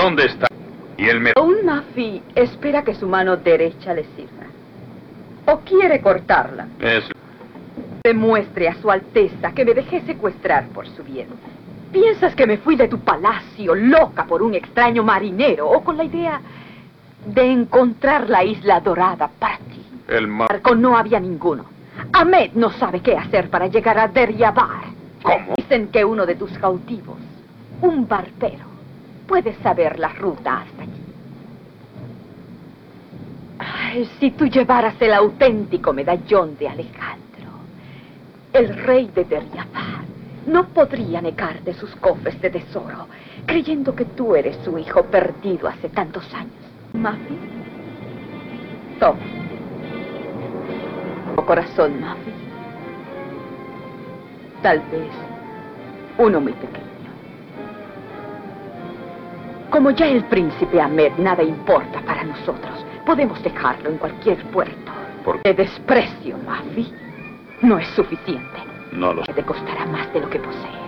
¿Dónde está? Y él me... Un Mafi espera que su mano derecha le sirva. ¿O quiere cortarla? Demuestre a su Alteza que me dejé secuestrar por su bien. ¿Piensas que me fui de tu palacio loca por un extraño marinero o con la idea de encontrar la isla dorada para ti? El barco no había ninguno. Ahmed no sabe qué hacer para llegar a Deryabar. ¿Cómo? Dicen que uno de tus cautivos, un barbero, puede saber la ruta hasta allí. Ay, si tú llevaras el auténtico medallón de Alejandro, el rey de Deryabar no podría negarte sus cofres de tesoro, creyendo que tú eres su hijo perdido hace tantos años. Mafi, toma. Oh, corazón, Mafi. Tal vez uno muy pequeño. Como ya el príncipe Ahmed nada importa para nosotros, podemos dejarlo en cualquier puerto. Porque De desprecio, Mafi, no es suficiente. no lo sé. Te costará más de lo que posee.